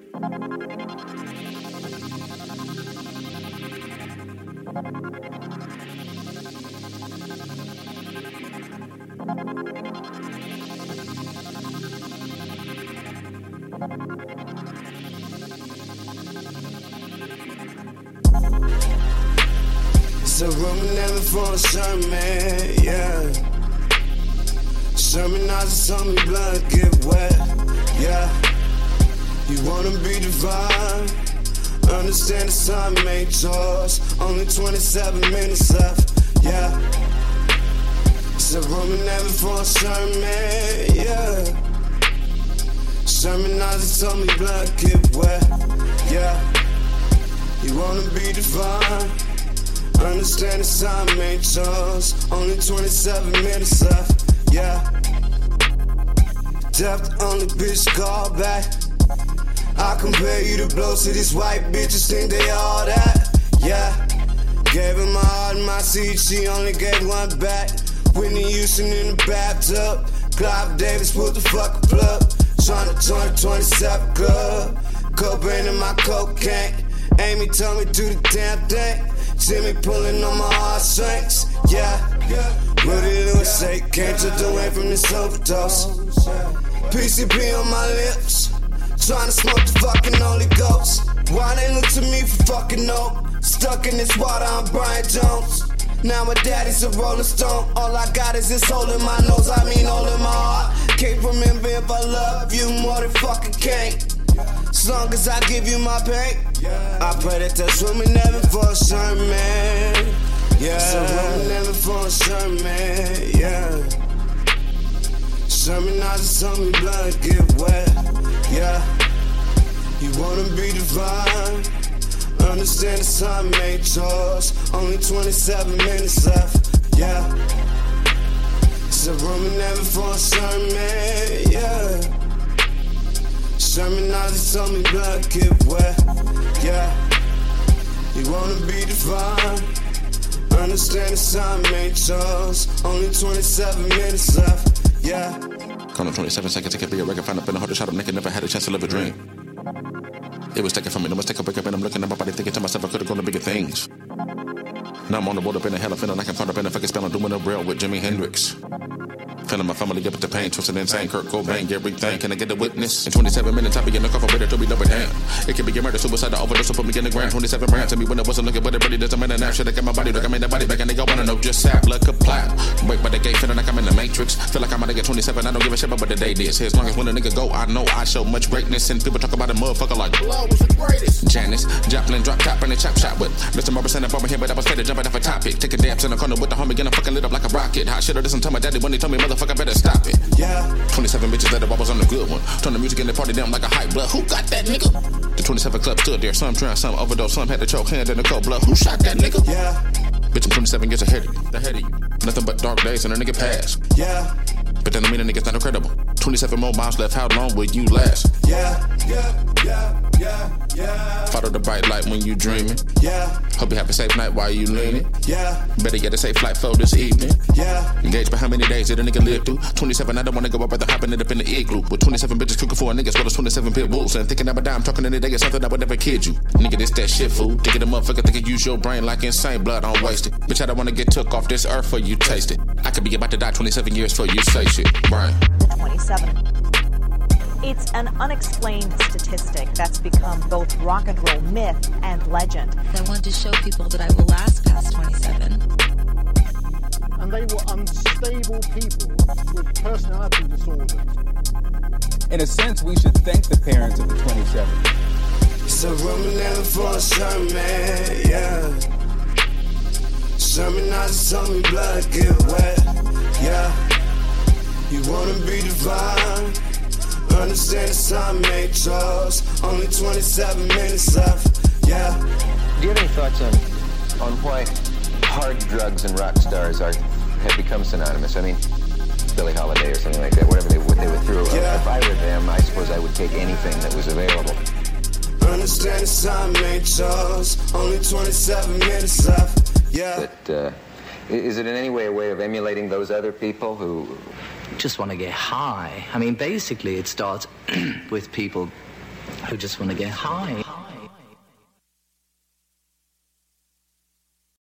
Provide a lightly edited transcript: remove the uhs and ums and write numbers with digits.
It's a room in heaven for a sermon, yeah. Sermonizer told me blood get wet, yeah. You wanna be divine, understand the sun made yours. Only 27 minutes left, yeah. It's a room in heaven for a sermon, yeah. Sermonizer told me blood get wet, yeah. You wanna be divine, understand the sun made yours. Only 27 minutes left, yeah. Death the only bitch call back. I compare you to blows to these white bitches, think they all that, yeah. Gave her my heart and my seat, she only gave one back. Whitney Houston in the bathtub, Clive Davis put the fucking plug. Tryna join the 27 club, Cobain in my cocaine. Amy told me do the damn thing. See me pulling on my heartstrings, yeah. Rudy Lewis say, can't take away from this overdose. PCP on my lips, tryna smoke the fucking Holy Ghost. Why they look to me for fucking hope? Stuck in this water, I'm Brian Jones. Now my daddy's a rolling stone. All I got is this hole in my nose, I mean hole in my heart. Can't remember if I love you more than fucking can't. As long as I give you my pain, I pray that there's room in heaven for a sermon, yeah. There's room in heaven for a sermon, yeah. Sermonizer told me blood get wet, yeah. You wanna be divine, understand the sun made yours. Only 27 minutes left, yeah. There's a room in heaven for a sermon, yeah. Sermonizer told me blood get wet, yeah. You wanna be divine, understand the sun made yours. Only 27 minutes left, yeah. Call him 27 seconds, it could be a record. Find up in the heart, shot him naked, never had a chance to live a dream. It was taken from me, no mistake, I wake up and I'm looking at my body, thinking to myself I could've gone to bigger things. Now I'm on the board up in the hell, I'm feeling like I'm caught up in a fucking spell. I'm doing a rail with Jimi Hendrix. Feeling my family up with the pain, twisted insane, Kurt Cobain, everything. Can I get a witness? In 27 minutes, I be in the coffin, ready to be double damn. It could be a murder, suicide, or overdose, so put me in the ground. 27 brands, tell me when I wasn't looking, but it really doesn't matter now. Shit, I got my body, look, I made that body back, and they go wanna know just sap, look, apply. Wait by the gate, feeling like I'm in the Matrix. Feel like I'm gonna get 27, I don't give a shit about what the day is. As long as when a nigga go, I know I show much greatness. And people talk about a motherfucker like, Blow was the greatest. Janice, Joplin, drop top, and a chop shot with Mr. Morrison up over here, but I was fed jumping off a topic. Taking dabs in the corner with the homie, getting fucking lit up like a rocket. Hot shit, or listen to my daddy when he told me, motherfucker, better stop it. Yeah. 27 bitches that I was on the good one. Turn the music in the party down like a hype blood. Who got that nigga? The 27 club stood there. Some drowned, some overdosed, some had to choke hand in the cold blood. Who shot that nigga? Yeah. Bitch, I'm 27 years ahead of you. Nothing but dark days and a nigga passed. Yeah. But then I mean a nigga's not incredible. 27 more miles left, how long will you last? Yeah. Follow the bright light when you dreaming. Yeah. Hope you have a safe night while you leaning. Yeah. Better get a safe flight for this evening. Yeah. Engaged by how many days did a nigga live through? 27, I don't wanna go, I'd rather hop in it up in the igloo. With 27 bitches cooking for a nigga, as well as 27 pit bulls. And thinking I'm a dime, talking any day is something that would never kid you. Nigga, this that shit, fool. Thinking the motherfucker think you use your brain like insane, blood on wasted. Bitch, I don't wanna get took off this earth for you taste it. I could be about to die 27 years for you say shit. Right. 27. It's an unexplained statistic that's become both rock and roll myth and legend. I want to show people that I will last past 27. And they were unstable people with personality disorders. In a sense, we should thank the parents of the 27. It's a room in heaven for a sermon, yeah. Sermonizer told me blood get wet, yeah. You wanna be divine, understand the sun made yours. Only 27 minutes left, yeah. Do you have any thoughts on why hard drugs and rock stars have become synonymous? I mean, Billie Holiday or something like that, whatever they were through. Yeah. If I were them, I suppose I would take anything that was available. Understand the sun made yours. Only 27 minutes left, yeah. But is it in any way a way of emulating those other people who just want to get high? I mean, basically it starts with people who just want to get high.